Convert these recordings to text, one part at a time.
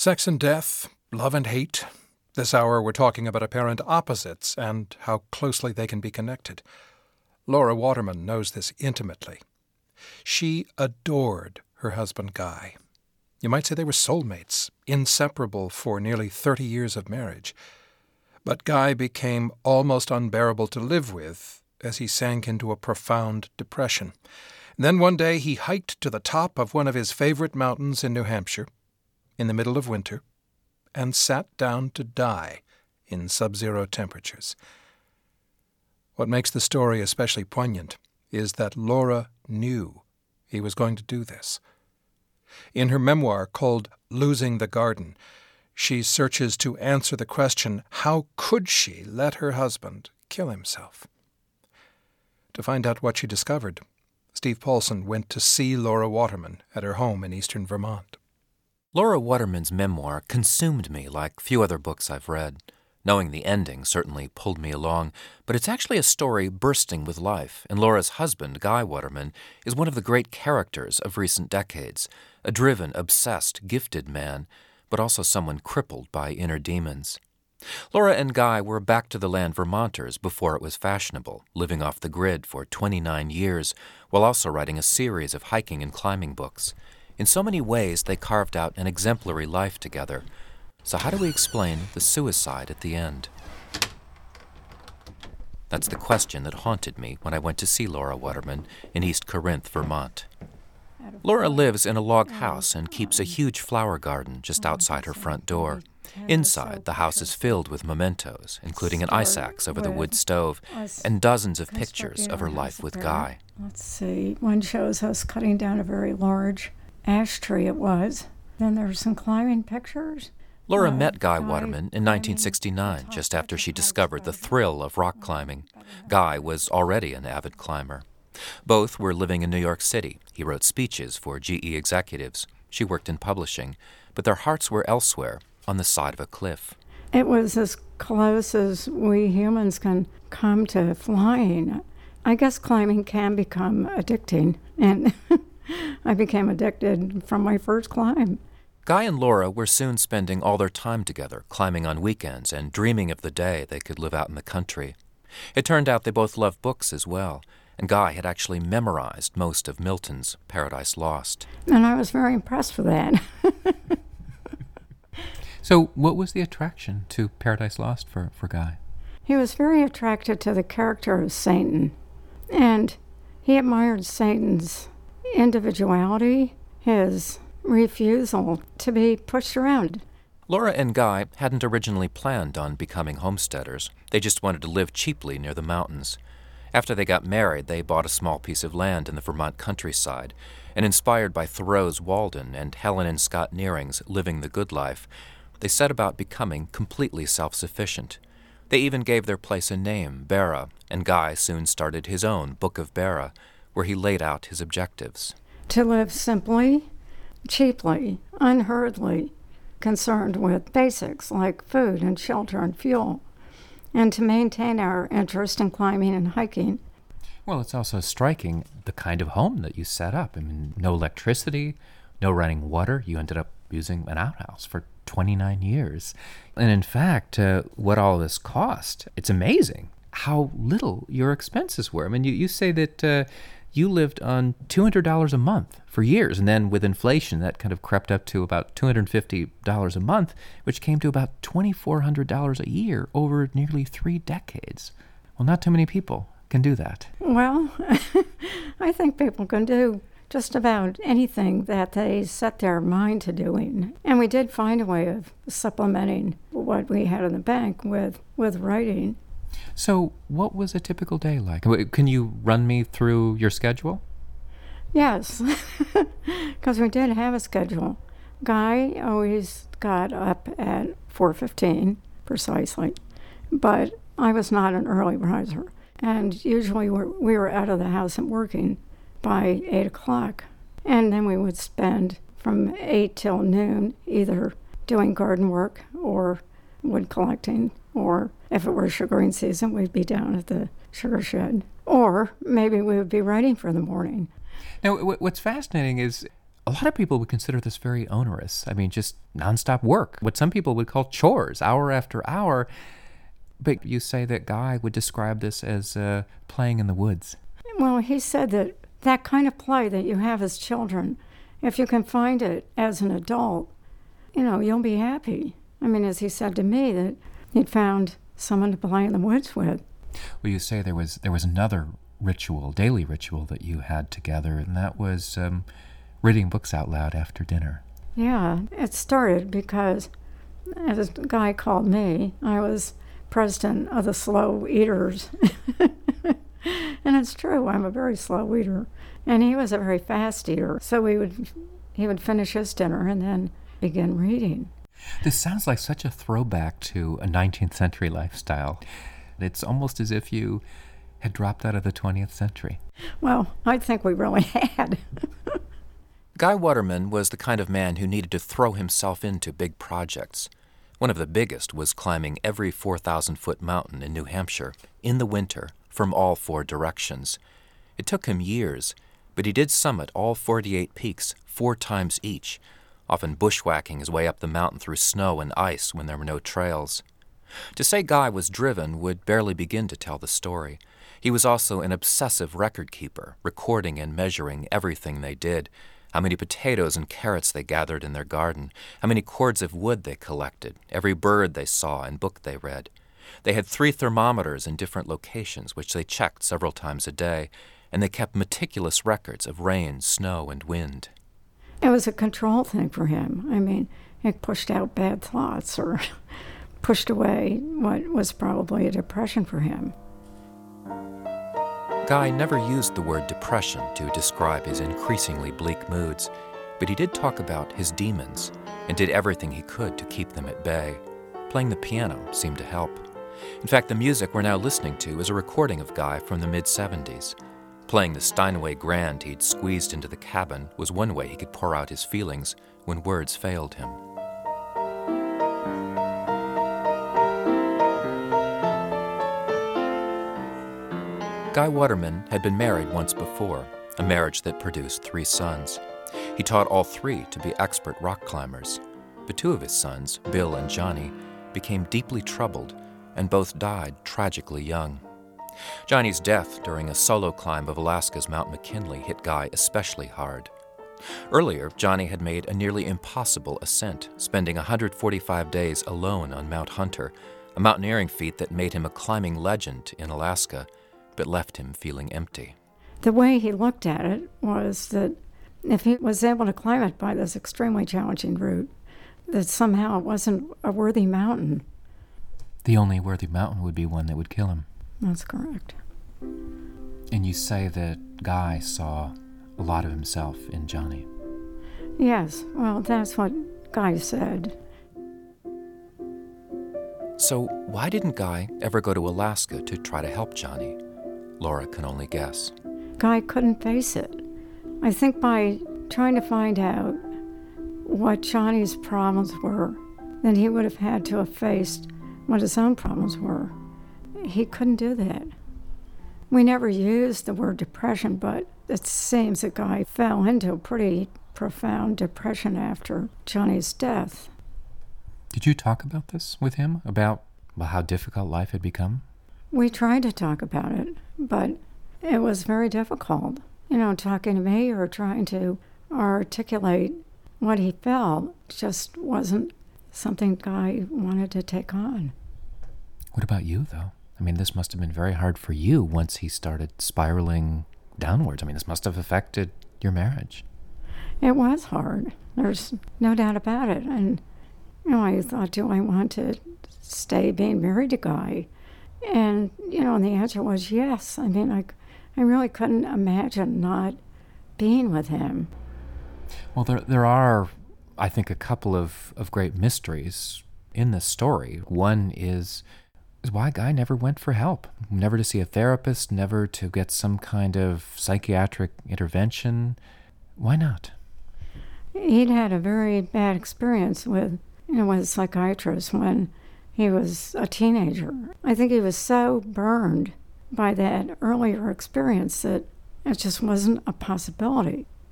Sex and death, love and hate. This hour we're talking about apparent opposites and how closely they can be connected. Laura Waterman knows this intimately. She adored her husband Guy. You might say they were soulmates, inseparable for nearly 30 years of marriage. But Guy became almost unbearable to live with as he sank into a profound depression. Then one day he hiked to the top of one of his favorite mountains in New Hampshire, in the middle of winter, and sat down to die in sub-zero temperatures. What makes the story especially poignant is that Laura knew he was going to do this. In her memoir called Losing the Garden, she searches to answer the question, how could she let her husband kill himself? To find out what she discovered, Steve Paulson went to see Laura Waterman at her home in eastern Vermont. Laura Waterman's memoir consumed me like few other books I've read. Knowing the ending certainly pulled me along, but it's actually a story bursting with life, and Laura's husband, Guy Waterman, is one of the great characters of recent decades, a driven, obsessed, gifted man, but also someone crippled by inner demons. Laura and Guy were back-to-the-land Vermonters before it was fashionable, living off the grid for 29 years, while also writing a series of hiking and climbing books. In so many ways, they carved out an exemplary life together. So how do we explain the suicide at the end? That's the question that haunted me when I went to see Laura Waterman in East Corinth, Vermont. Laura lives in a log house and keeps a huge flower garden just outside her front door. Inside, the house is filled with mementos, including an ice axe over the wood stove and dozens of pictures of her life with Guy. Let's see, one shows us cutting down a very large ash tree it was. Then there's some climbing pictures. Laura met Guy Waterman in 1969, just after she discovered the thrill of rock climbing. Guy was already an avid climber. Both were living in New York City. He wrote speeches for GE executives. She worked in publishing. But their hearts were elsewhere, on the side of a cliff. It was as close as we humans can come to flying. I guess climbing can become addicting, and I became addicted from my first climb. Guy and Laura were soon spending all their time together, climbing on weekends and dreaming of the day they could live out in the country. It turned out they both loved books as well, and Guy had actually memorized most of Milton's Paradise Lost. And I was very impressed with that. So what was the attraction to Paradise Lost for Guy? He was very attracted to the character of Satan, and he admired Satan's individuality, his refusal to be pushed around. Laura and Guy hadn't originally planned on becoming homesteaders. They just wanted to live cheaply near the mountains. After they got married, they bought a small piece of land in the Vermont countryside, and inspired by Thoreau's Walden and Helen and Scott Nearing's Living the Good Life, they set about becoming completely self-sufficient. They even gave their place a name, Bera, and Guy soon started his own Book of Bera, where he laid out his objectives. To live simply, cheaply, unhurriedly, concerned with basics like food and shelter and fuel, and to maintain our interest in climbing and hiking. Well, it's also striking the kind of home that you set up. I mean, no electricity, no running water. You ended up using an outhouse for 29 years. And in fact, what all this cost, it's amazing how little your expenses were. I mean, you say that you lived on $200 a month for years, and then with inflation, that kind of crept up to about $250 a month, which came to about $2,400 a year over nearly 3 decades. Well, not too many people can do that. Well, I think people can do just about anything that they set their mind to doing. And we did find a way of supplementing what we had in the bank with writing. So what was a typical day like? Can you run me through your schedule? Yes, because we did have a schedule. Guy always got up at 4:15 precisely, but I was not an early riser. And usually we were out of the house and working by 8 o'clock. And then we would spend from 8 till noon either doing garden work or wood collecting, or if it were sugaring season, we'd be down at the sugar shed. Or maybe we would be writing for the morning. Now, what's fascinating is A lot of people would consider this very onerous. I mean, just nonstop work, what some people would call chores, hour after hour. But you say that Guy would describe this as playing in the woods. Well, he said that that kind of play that you have as children, if you can find it as an adult, you'll be happy. I mean, as he said to me, that he'd found someone to play in the woods with. Well, you say there was another ritual, daily ritual that you had together, and that was reading books out loud after dinner. Yeah, it started because, as a guy called me, I was president of the slow eaters. And it's true, I'm a very slow eater. And he was a very fast eater. So he would finish his dinner and then begin reading. This sounds like such a throwback to a 19th century lifestyle. It's almost as if you had dropped out of the 20th century. Well, I think we really had. Guy Waterman was the kind of man who needed to throw himself into big projects. One of the biggest was climbing every 4,000-foot mountain in New Hampshire in the winter from all 4 directions. It took him years, but he did summit all 48 peaks 4 times each, often bushwhacking his way up the mountain through snow and ice when there were no trails. To say Guy was driven would barely begin to tell the story. He was also an obsessive record keeper, recording and measuring everything they did, how many potatoes and carrots they gathered in their garden, how many cords of wood they collected, every bird they saw and book they read. They had 3 thermometers in different locations, which they checked several times a day, and they kept meticulous records of rain, snow, and wind. It was a control thing for him. I mean, it pushed out bad thoughts or pushed away what was probably a depression for him. Guy never used the word depression to describe his increasingly bleak moods, but he did talk about his demons and did everything he could to keep them at bay. Playing the piano seemed to help. In fact, the music we're now listening to is a recording of Guy from the mid-'70s. Playing the Steinway Grand he'd squeezed into the cabin was one way he could pour out his feelings when words failed him. Guy Waterman had been married once before, a marriage that produced 3 sons. He taught all 3 to be expert rock climbers, but 2 of his sons, Bill and Johnny, became deeply troubled, and both died tragically young. Johnny's death during a solo climb of Alaska's Mount McKinley hit Guy especially hard. Earlier, Johnny had made a nearly impossible ascent, spending 145 days alone on Mount Hunter, a mountaineering feat that made him a climbing legend in Alaska, but left him feeling empty. The way he looked at it was that if he was able to climb it by this extremely challenging route, that somehow it wasn't a worthy mountain. The only worthy mountain would be one that would kill him. That's correct. And you say that Guy saw a lot of himself in Johnny. Yes, well, that's what Guy said. So why didn't Guy ever go to Alaska to try to help Johnny? Laura can only guess. Guy couldn't face it. I think by trying to find out what Johnny's problems were, then he would have had to have faced what his own problems were. He couldn't do that. We never used the word depression, but it seems that Guy fell into a pretty profound depression after Johnny's death. Did you talk about this with him, about how difficult life had become? We tried to talk about it, but it was very difficult. Talking to me or trying to articulate what he felt just wasn't something Guy wanted to take on. What about you, though? I mean, this must have been very hard for you once he started spiraling downwards. I mean, this must have affected your marriage. It was hard. There's no doubt about it. And, I thought, do I want to stay being married to Guy? And, and the answer was yes. I mean, I really couldn't imagine not being with him. Well, there are, I think, a couple of great mysteries in this story. One is why Guy never went for help, never to see a therapist, never to get some kind of psychiatric intervention. Why not? He'd had a very bad experience with a psychiatrist when he was a teenager. I think he was so burned by that earlier experience that it just wasn't a possibility.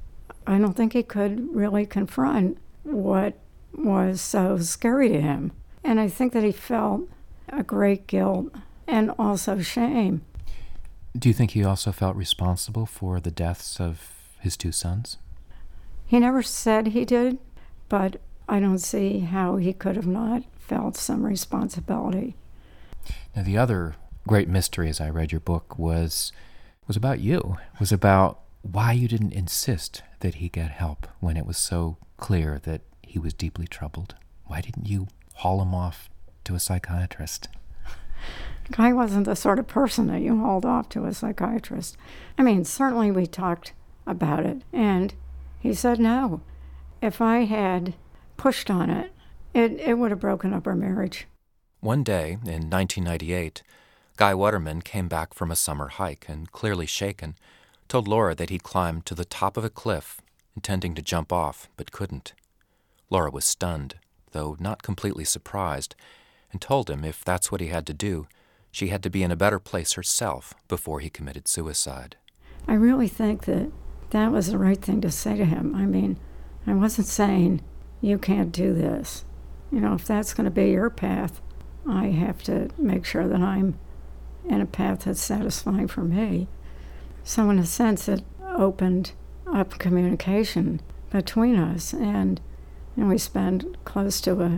I don't think he could really confront what was so scary to him. And I think that he felt a great guilt and also shame. Do you think he also felt responsible for the deaths of his two sons? He never said he did, but I don't see how he could have not felt some responsibility. Now, the other great mystery as I read your book was about you, was about why you didn't insist that he get help when it was so clear that he was deeply troubled. Why didn't you haul him off to a psychiatrist? Guy wasn't the sort of person that you hauled off to a psychiatrist. I mean, certainly we talked about it, and he said no. If I had pushed on it, it would have broken up our marriage. One day in 1998, Guy Waterman came back from a summer hike and, clearly shaken, told Laura that he'd climbed to the top of a cliff, intending to jump off, but couldn't. Laura was stunned, though not completely surprised, and told him if that's what he had to do, she had to be in a better place herself before he committed suicide. I really think that was the right thing to say to him. I mean, I wasn't saying, you can't do this. You know, if that's going to be your path, I have to make sure that I'm in a path that's satisfying for me. So in a sense, it opened up communication between us, and we spent close to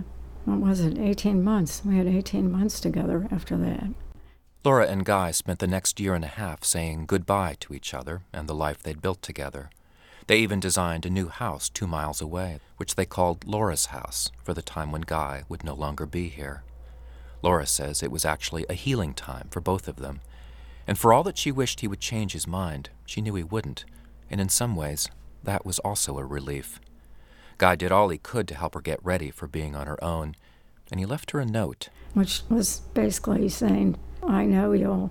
18 months. We had 18 months together after that. Laura and Guy spent the next year and a half saying goodbye to each other and the life they'd built together. They even designed a new house 2 miles away, which they called Laura's house for the time when Guy would no longer be here. Laura says it was actually a healing time for both of them, and for all that she wished he would change his mind, she knew he wouldn't, and in some ways, that was also a relief. Guy did all he could to help her get ready for being on her own, and he left her a note. Which was basically saying, I know you'll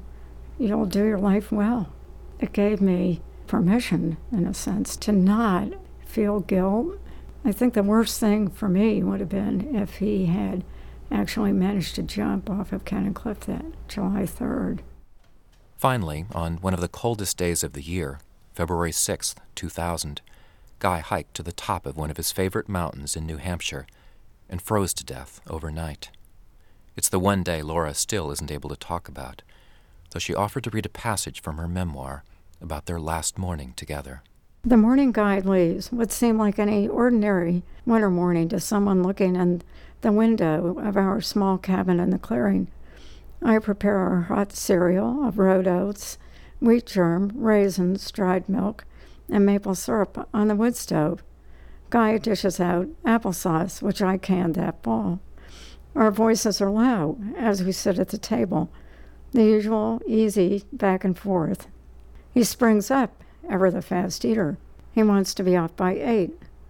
do your life well. It gave me permission, in a sense, to not feel guilt. I think the worst thing for me would have been if he had actually managed to jump off of Cannon Cliff that July 3rd. Finally, on one of the coldest days of the year, February 6th, 2000, Guy hiked to the top of one of his favorite mountains in New Hampshire and froze to death overnight. It's the one day Laura still isn't able to talk about, though she offered to read a passage from her memoir about their last morning together. The morning Guy leaves would seem like any ordinary winter morning to someone looking in the window of our small cabin in the clearing. I prepare our hot cereal of road oats, wheat germ, raisins, dried milk, and maple syrup on the wood stove. Guy dishes out applesauce, which I canned that fall. Our voices are loud as we sit at the table, the usual easy back and forth. He springs up, ever the fast eater. He wants to be off by 8.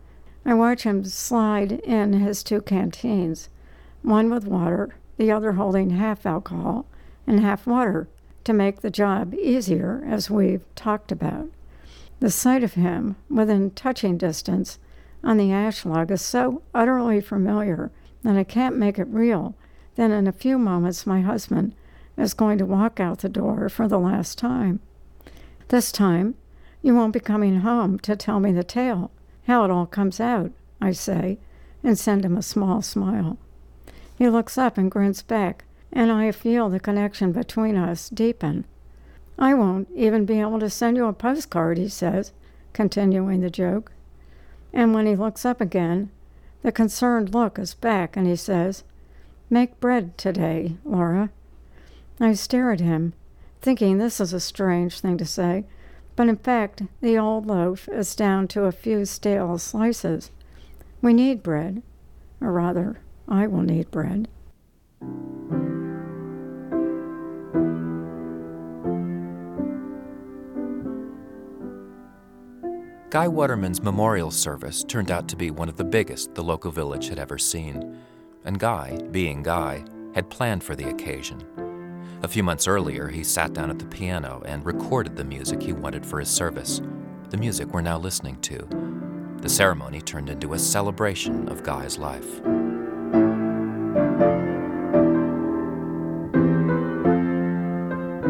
I watch him slide in his 2 canteens, one with water, the other holding half alcohol and half water, to make the job easier, as we've talked about. The sight of him, within touching distance, on the ash log is so utterly familiar that I can't make it real. Then in a few moments my husband is going to walk out the door for the last time. This time, you won't be coming home to tell me the tale, how it all comes out, I say, and send him a small smile. He looks up and grins back, and I feel the connection between us deepen. I won't even be able to send you a postcard, he says, continuing the joke. And when he looks up again, the concerned look is back, and he says, "Make bread today, Laura." I stare at him, thinking this is a strange thing to say, but in fact, the old loaf is down to a few stale slices. We need bread, or rather, I will need bread. Guy Waterman's memorial service turned out to be one of the biggest the local village had ever seen, and Guy, being Guy, had planned for the occasion. A few months earlier, he sat down at the piano and recorded the music he wanted for his service, the music we're now listening to. The ceremony turned into a celebration of Guy's life.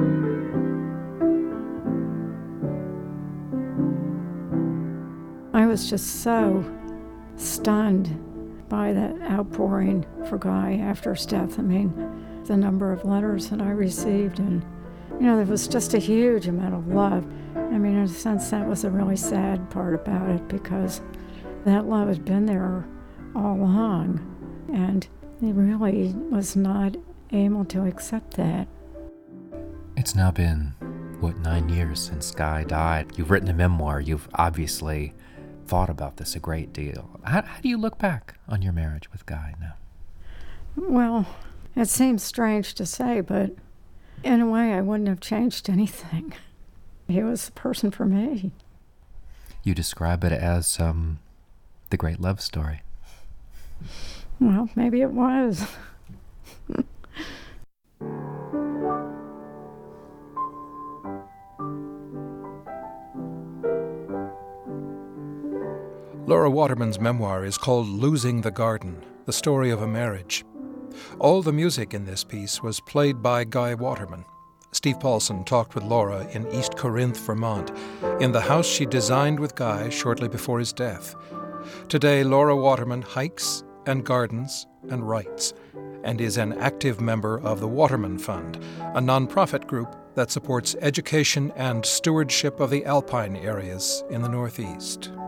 I was just so stunned by that outpouring for Guy after his death. I mean, the number of letters that I received, and, there was just a huge amount of love. I mean, in a sense, that was a really sad part about it, because that love had been there all along, and he really was not able to accept that. It's now been, 9 years since Guy died. You've written a memoir. You've obviously thought about this a great deal. How do you look back on your marriage with Guy now? Well, it seems strange to say, but in a way I wouldn't have changed anything. He was the person for me. You describe it as the great love story. Well, maybe it was. Laura Waterman's memoir is called Losing the Garden, the story of a marriage. All the music in this piece was played by Guy Waterman. Steve Paulson talked with Laura in East Corinth, Vermont, in the house she designed with Guy shortly before his death. Today, Laura Waterman hikes and gardens and writes, and is an active member of the Waterman Fund, a nonprofit group that supports education and stewardship of the alpine areas in the Northeast.